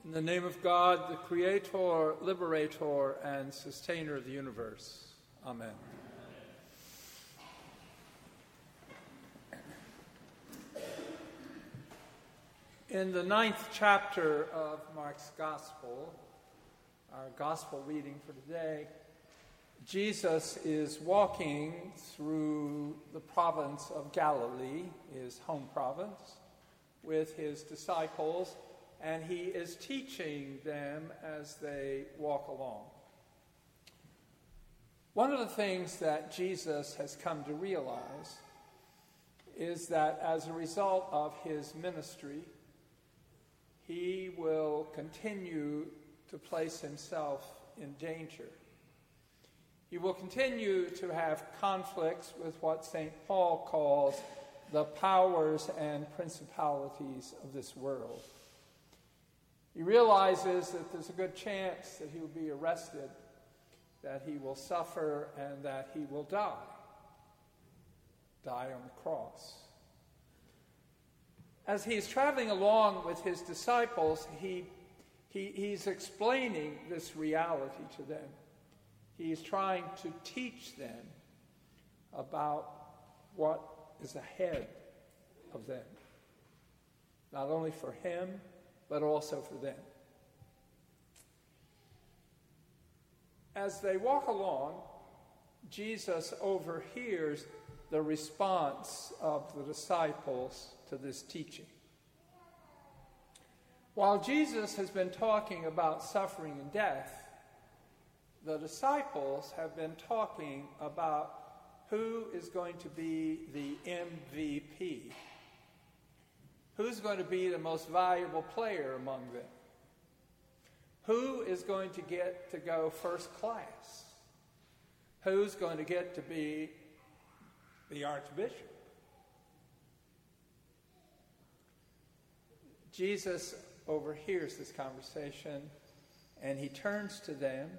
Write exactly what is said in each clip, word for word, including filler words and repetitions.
In the name of God, the Creator, Liberator, and Sustainer of the universe. Amen. In the ninth chapter of Mark's Gospel, our Gospel reading for today, Jesus is walking through the province of Galilee, his home province, with his disciples, and he is teaching them as they walk along. One of the things that Jesus has come to realize is that as a result of his ministry, he will continue to place himself in danger. He will continue to have conflicts with what Saint Paul calls the powers and principalities of this world. He realizes that there's a good chance that he will be arrested, that he will suffer, and that he will die. Die on the cross. As he's traveling along with his disciples, he, he, he's explaining this reality to them. He's trying to teach them about what is ahead of them. Not only for him, but also for them. As they walk along, Jesus overhears the response of the disciples to this teaching. While Jesus has been talking about suffering and death, the disciples have been talking about who is going to be the M V P. Who's going to be the most valuable player among them? Who is going to get to go first class? Who's going to get to be the archbishop? Jesus overhears this conversation, and he turns to them,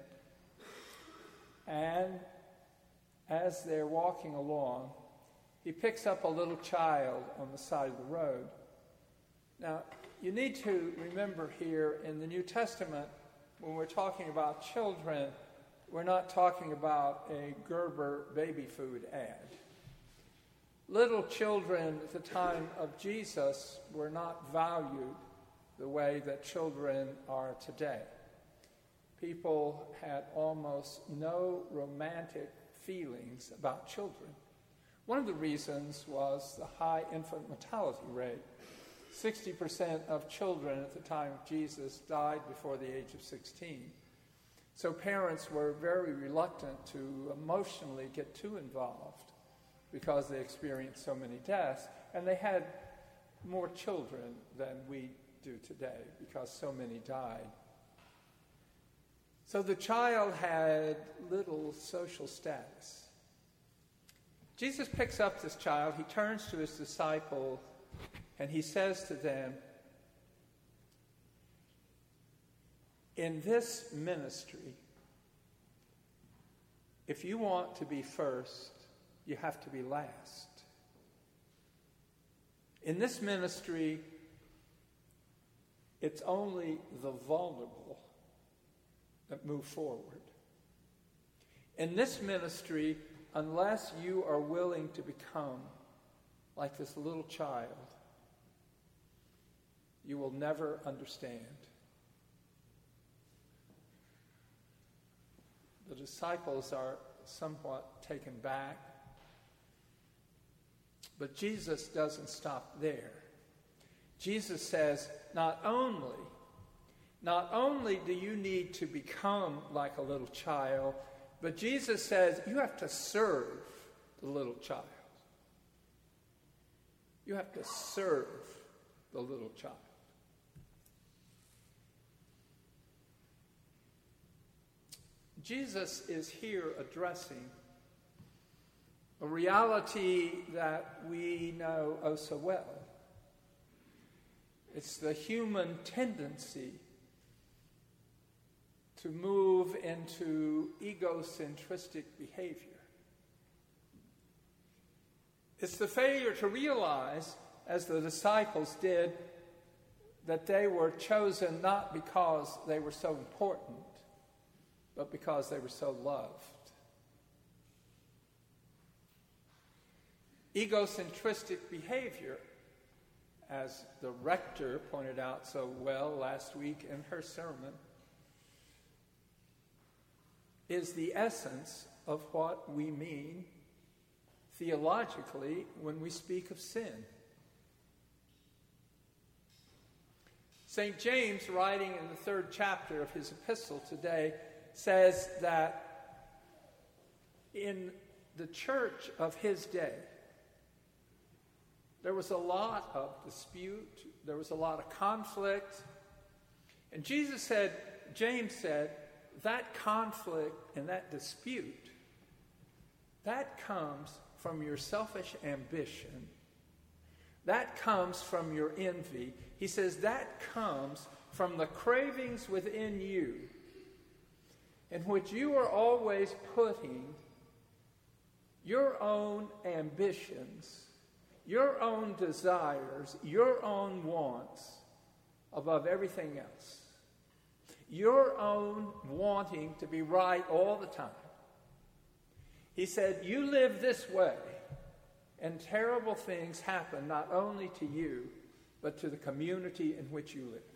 and as they're walking along, he picks up a little child on the side of the road. Now, you need to remember here in the New Testament, when we're talking about children, we're not talking about a Gerber baby food ad. Little children at the time of Jesus were not valued the way that children are today. People had almost no romantic feelings about children. One of the reasons was the high infant mortality rate. sixty percent of children at the time of Jesus died before the age of sixteen. So parents were very reluctant to emotionally get too involved because they experienced so many deaths, and they had more children than we do today because so many died. So the child had little social status. Jesus picks up this child, he turns to his disciples, and he says to them, in this ministry, if you want to be first, you have to be last. In this ministry, it's only the vulnerable that move forward. In this ministry, unless you are willing to become like this little child, you will never understand. The disciples are somewhat taken back, but Jesus doesn't stop there. Jesus says, not only, not only do you need to become like a little child, but Jesus says you have to serve the little child. You have to serve the little child. Jesus is here addressing a reality that we know oh so well. It's the human tendency to move into egocentristic behavior. It's the failure to realize, as the disciples did, that they were chosen not because they were so important, but because they were so loved. Egocentristic behavior, as the rector pointed out so well last week in her sermon, is the essence of what we mean theologically when we speak of sin. Saint James, writing in the third chapter of his epistle today, says that in the church of his day, there was a lot of dispute, there was a lot of conflict. And Jesus said, James said, that conflict and that dispute, that comes from your selfish ambition. That comes from your envy. He says that comes from the cravings within you, in which you are always putting your own ambitions, your own desires, your own wants above everything else. Your own wanting to be right all the time. He said, you live this way, and terrible things happen not only to you, but to the community in which you live.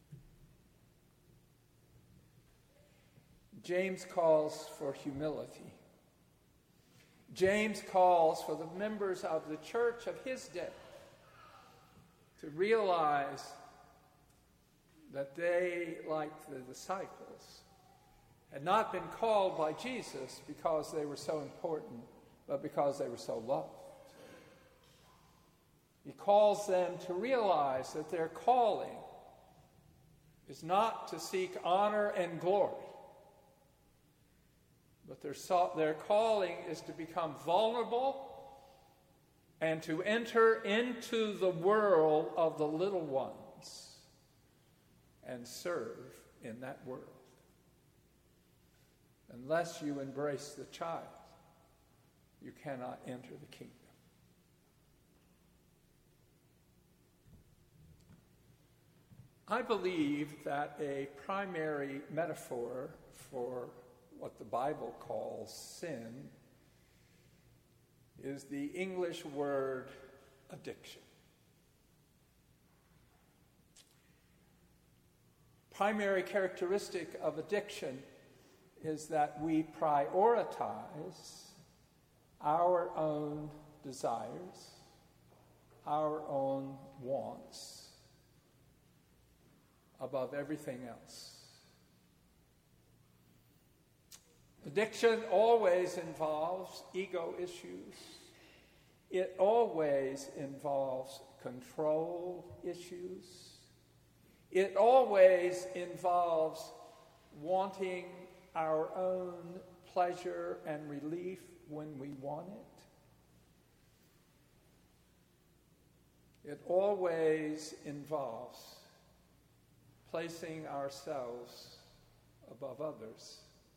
James calls for humility. James calls for the members of the church of his day to realize that they, like the disciples, had not been called by Jesus because they were so important, but because they were so loved. He calls them to realize that their calling is not to seek honor and glory, but their, so- their calling is to become vulnerable and to enter into the world of the little ones and serve in that world. Unless you embrace the child, you cannot enter the kingdom. I believe that a primary metaphor for what the Bible calls sin is the English word addiction. Primary characteristic of addiction is that we prioritize our own desires, our own wants, above everything else. Addiction always involves ego issues. It always involves control issues. It always involves wanting our own pleasure and relief when we want it. It always involves placing ourselves above others,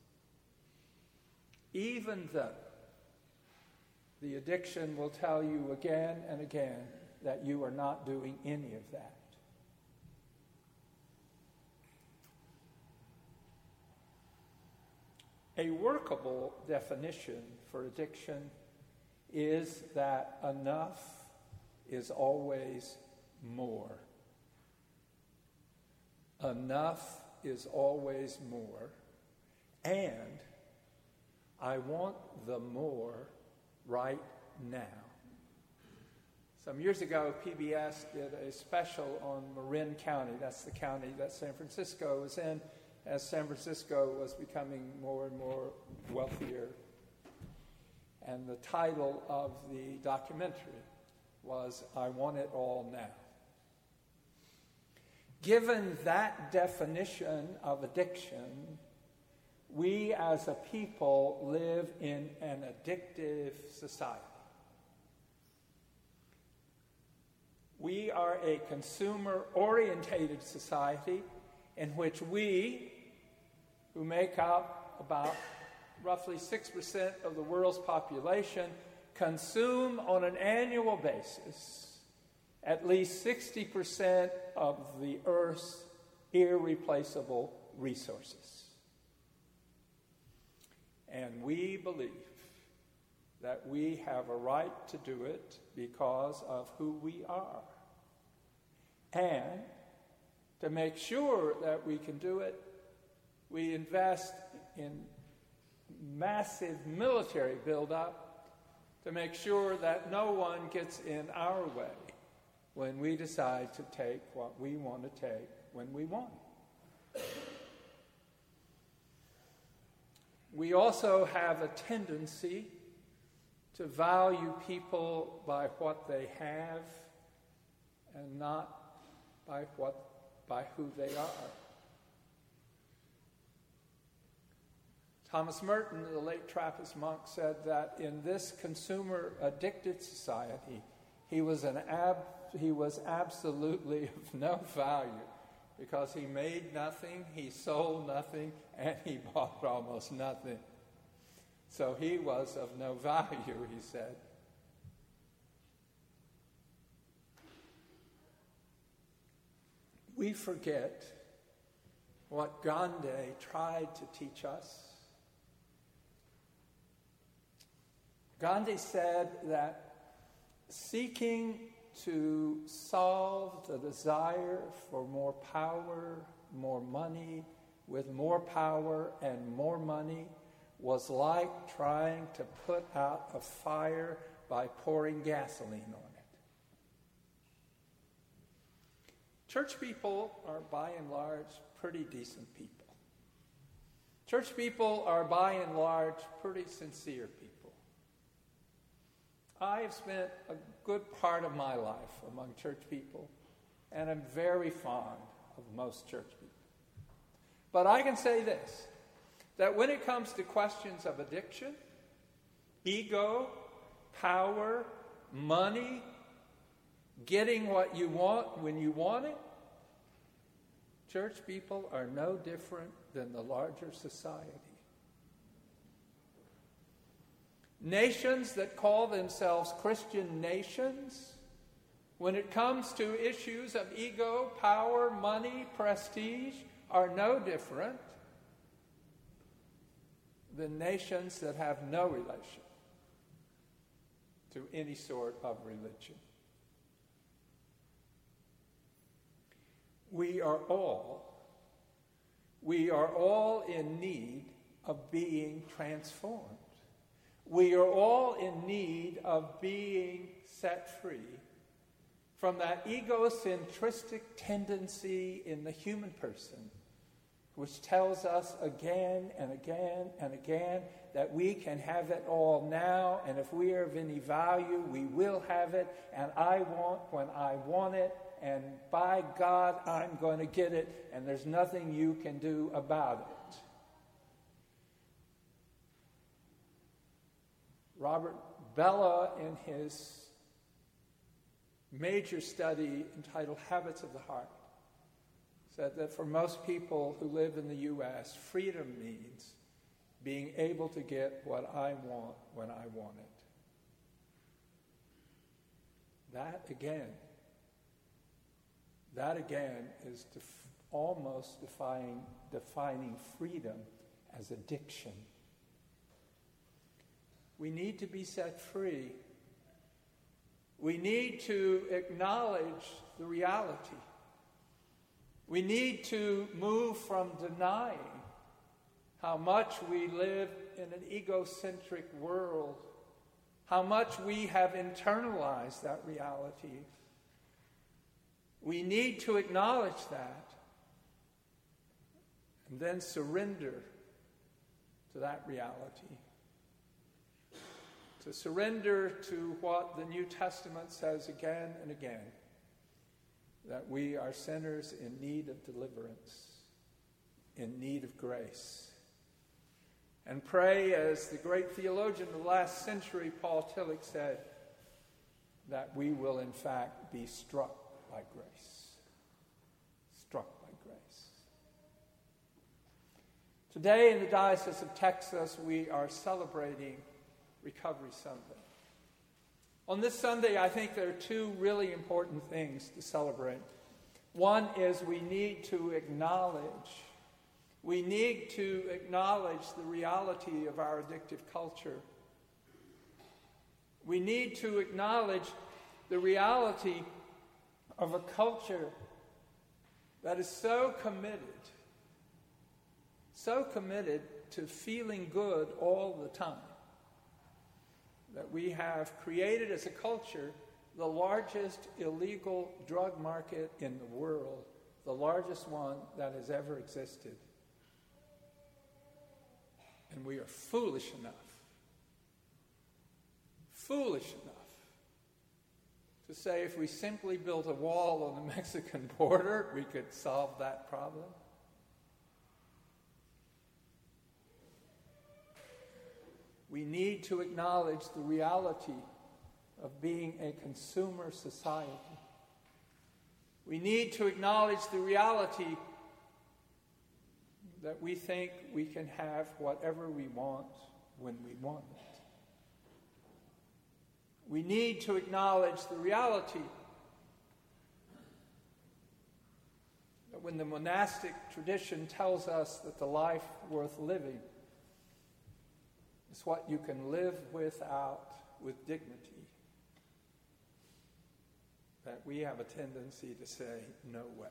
even though the addiction will tell you again and again that you are not doing any of that. A workable definition for addiction is that enough is always more. Enough is always more, and I want the more right now. Some years ago, P B S did a special on Marin County. That's the county that San Francisco was in, as San Francisco was becoming more and more wealthier. And the title of the documentary was, I Want It All Now. Given that definition of addiction, we as a people live in an addictive society. We are a consumer-orientated society in which we, who make up about roughly six percent of the world's population, consume on an annual basis at least sixty percent of the Earth's irreplaceable resources. And we believe that we have a right to do it because of who we are. And to make sure that we can do it, we invest in massive military buildup to make sure that no one gets in our way when we decide to take what we want to take when we want it. We also have a tendency to value people by what they have and not by what by who they are. Thomas Merton, the late Trappist monk, said that in this consumer-addicted society, he was an ab, he was absolutely of no value because he made nothing, he sold nothing, and he bought almost nothing. So he was of no value, he said. We forget what Gandhi tried to teach us. Gandhi said that seeking to solve the desire for more power, more money, with more power and more money was like trying to put out a fire by pouring gasoline on it. Church people are, by and large, pretty decent people. Church people are, by and large, pretty sincere people. I have spent a good part of my life among church people, and I'm very fond of most church people. But I can say this, that when it comes to questions of addiction, ego, power, money, getting what you want when you want it, church people are no different than the larger society. Nations that call themselves Christian nations, when it comes to issues of ego, power, money, prestige, are no different than nations that have no relation to any sort of religion. We are all, we are all in need of being transformed. We are all in need of being set free from that egocentristic tendency in the human person, which tells us again and again and again that we can have it all now, and if we are of any value, we will have it, and I want when I want it, and by God, I'm going to get it, and there's nothing you can do about it. Robert Bellah, in his major study entitled Habits of the Heart, said that for most people who live in the U S, freedom means being able to get what I want when I want it. That again, that again is def- almost defining, defining freedom as addiction. We need to be set free. We need to acknowledge the reality. We need to move from denying how much we live in an egocentric world, how much we have internalized that reality. We need to acknowledge that and then surrender to that reality. To surrender to what the New Testament says again and again, that we are sinners in need of deliverance, in need of grace. And pray, as the great theologian of the last century, Paul Tillich, said, that we will in fact be struck by grace. Struck by grace. Today in the Diocese of Texas, we are celebrating Recovery Sunday. On this Sunday, I think there are two really important things to celebrate. One is we need to acknowledge, we need to acknowledge the reality of our addictive culture. We need to acknowledge the reality of a culture that is so committed, so committed to feeling good all the time, that we have created as a culture the largest illegal drug market in the world, the largest one that has ever existed. And we are foolish enough, foolish enough to say if we simply built a wall on the Mexican border, we could solve that problem. We need to acknowledge the reality of being a consumer society. We need to acknowledge the reality that we think we can have whatever we want when we want it. We need to acknowledge the reality that when the monastic tradition tells us that the life worth living is what you can live without with dignity, that we have a tendency to say, no way.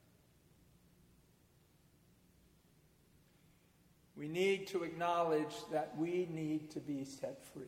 We need to acknowledge that we need to be set free.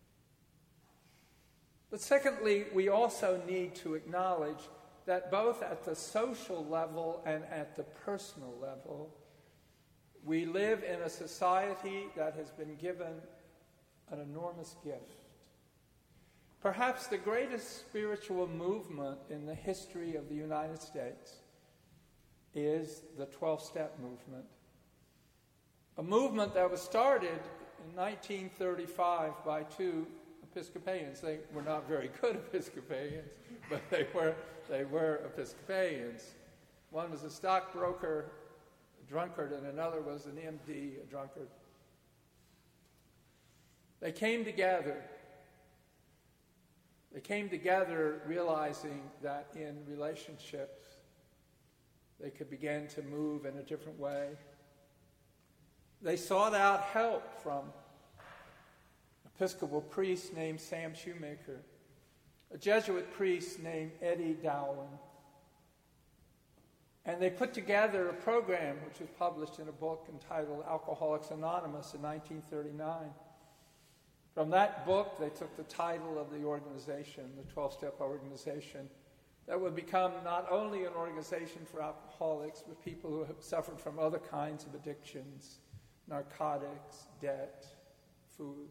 But secondly, we also need to acknowledge that both at the social level and at the personal level, we live in a society that has been given an enormous gift. Perhaps the greatest spiritual movement in the history of the United States is the twelve-step movement. A movement that was started in nineteen thirty-five by two Episcopalians. They were not very good Episcopalians, but they were they were Episcopalians. One was a stockbroker, a drunkard, and another was an M D, a drunkard. They came together. They came together realizing that in relationships they could begin to move in a different way. They sought out help from an Episcopal priest named Sam Shoemaker, a Jesuit priest named Eddie Dowling. And they put together a program which was published in a book entitled Alcoholics Anonymous in nineteen thirty-nine. From that book, they took the title of the organization, the twelve-step organization, that would become not only an organization for alcoholics, but people who have suffered from other kinds of addictions, narcotics, debt, food.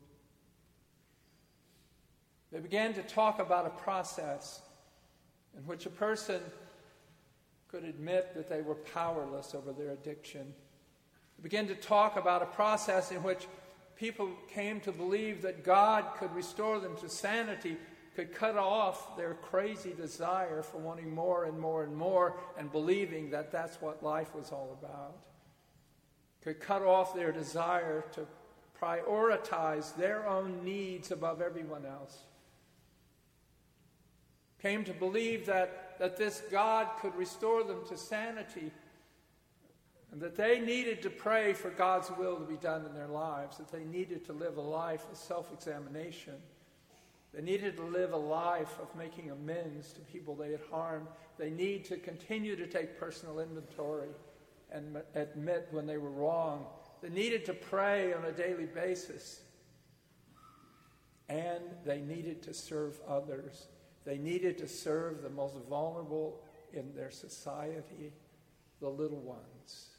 They began to talk about a process in which a person could admit that they were powerless over their addiction. They began to talk about a process in which people came to believe that God could restore them to sanity, could cut off their crazy desire for wanting more and more and more and believing that that's what life was all about. Could cut off their desire to prioritize their own needs above everyone else. Came to believe that, that this God could restore them to sanity, and that they needed to pray for God's will to be done in their lives, that they needed to live a life of self-examination. They needed to live a life of making amends to people they had harmed. They need to continue to take personal inventory and admit when they were wrong. They needed to pray on a daily basis. And they needed to serve others. They needed to serve the most vulnerable in their society, the little ones.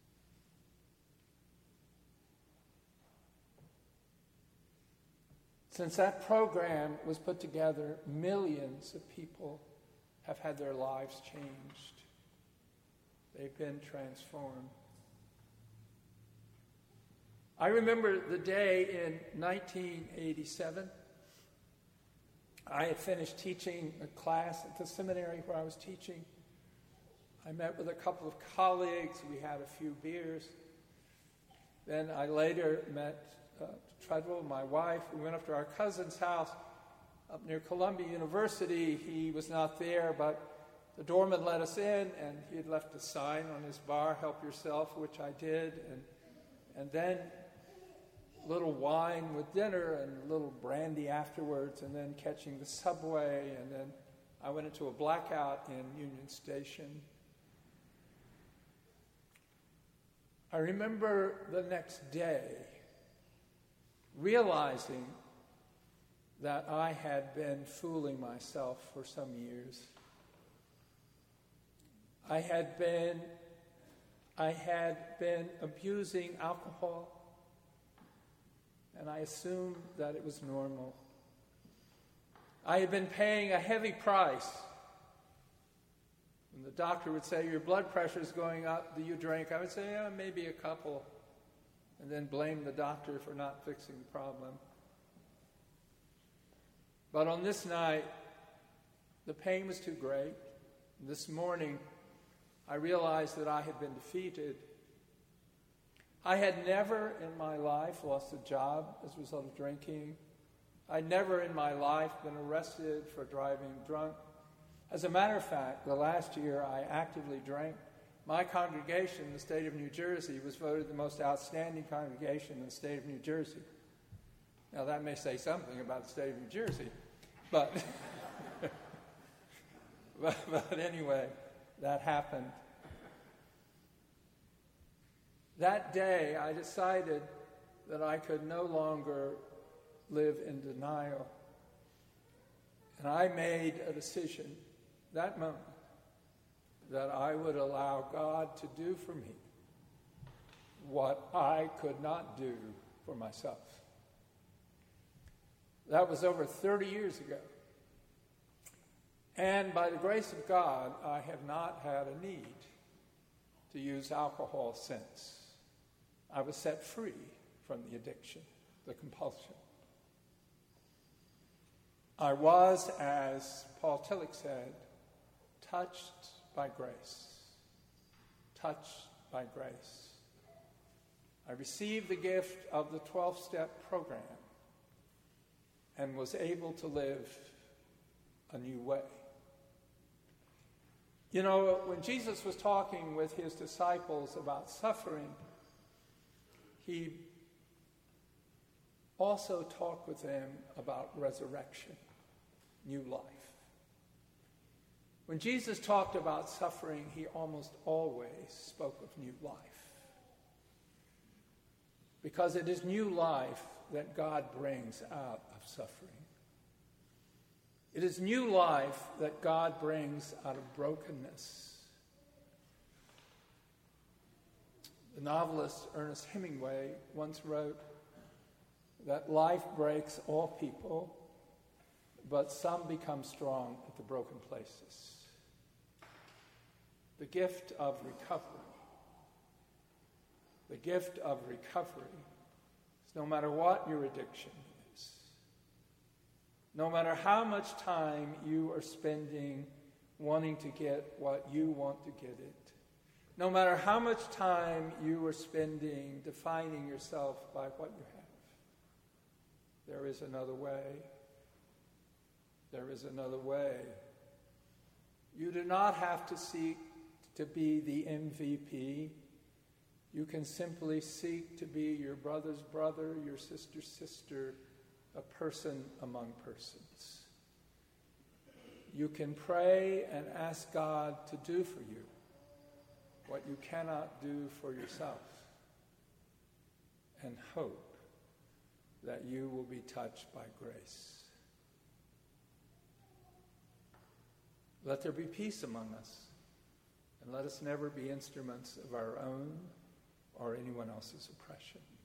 Since that program was put together, millions of people have had their lives changed. They've been transformed. I remember the day in nineteen eighty-seven. I had finished teaching a class at the seminary where I was teaching. I met with a couple of colleagues. We had a few beers. Then I later met uh, Treadwell, my wife. We went up to our cousin's house. up near Columbia University. He was not there, but the doorman let us in, and he had left a sign on his bar, "Help yourself," which I did, and and then a little wine with dinner and a little brandy afterwards, and then catching the subway, and then I went into a blackout in Union Station. I remember the next day realizing that I had been fooling myself for some years. I had been, I had been abusing alcohol, and I assumed that it was normal. I had been paying a heavy price. When the doctor would say, "Your blood pressure is going up, do you drink?" I would say, "Yeah, maybe a couple," and then blame the doctor for not fixing the problem. But on this night, the pain was too great. This morning, I realized that I had been defeated. I had never in my life lost a job as a result of drinking. I'd never in my life been arrested for driving drunk. As a matter of fact, the last year I actively drank. My congregation in the state of New Jersey was voted the most outstanding congregation in the state of New Jersey. Now that may say something about the state of New Jersey, but but, but anyway, that happened. That day, I decided that I could no longer live in denial. And I made a decision that moment that I would allow God to do for me what I could not do for myself. That was over thirty years ago. And by the grace of God, I have not had a need to use alcohol since. I was set free from the addiction, the compulsion. I was, as Paul Tillich said, touched by grace. Touched by grace. I received the gift of the twelve-step program and was able to live a new way. You know, when Jesus was talking with his disciples about suffering, he also talked with them about resurrection, new life. When Jesus talked about suffering, he almost always spoke of new life. Because it is new life that God brings out of suffering. It is new life that God brings out of brokenness. The novelist Ernest Hemingway once wrote that life breaks all people, but some become strong at the broken places. The gift of recovery. The gift of recovery is no matter what your addiction is, no matter how much time you are spending wanting to get what you want to get it, no matter how much time you are spending defining yourself by what you have, there is another way. There is another way. You do not have to seek to be the M V P. You can simply seek to be your brother's brother, your sister's sister, a person among persons. You can pray and ask God to do for you what you cannot do for yourself, and hope that you will be touched by grace. Let there be peace among us, and let us never be instruments of our own or anyone else's oppression.